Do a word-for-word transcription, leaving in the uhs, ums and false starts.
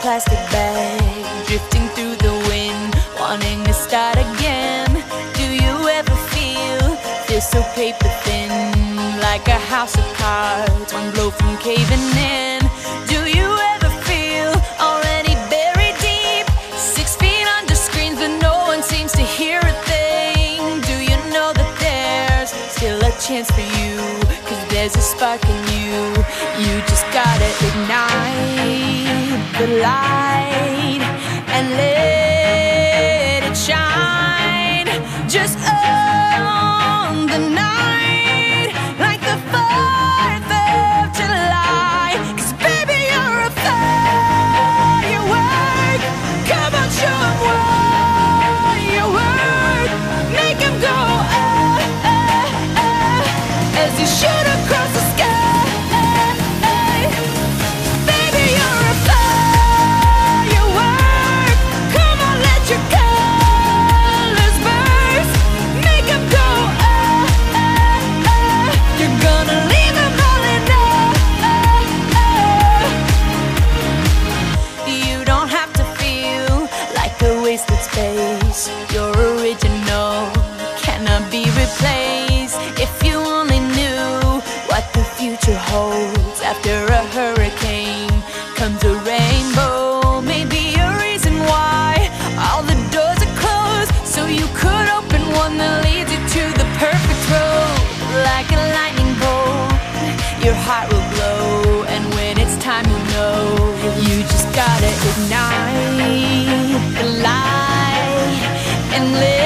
plastic bag, drifting through the wind, wanting to start again. Do you ever feel, feel so paper thin, like a house of cards, one blow from caving in? Do you ever feel already buried deep, six feet under screens but no one seems to hear a thing? Do you know that there's still a chance for you, cause there's a spark in you? You just gotta ignite the light and let it shine. Just own the night like the fourth of July. Cause baby, you're a firework. Come on, show 'em what you work. Make 'em go ah, ah, ah, as you shoot across the sky. Space, your original cannot be replaced. If you only knew what the future holds, after a hurricane comes a rainbow. Maybe a reason why all the doors are closed, so you could open one that leads you to the perfect road. Like a lightning bolt, your heart will glow, and when it's time you'll know. You just gotta ignite the light and live.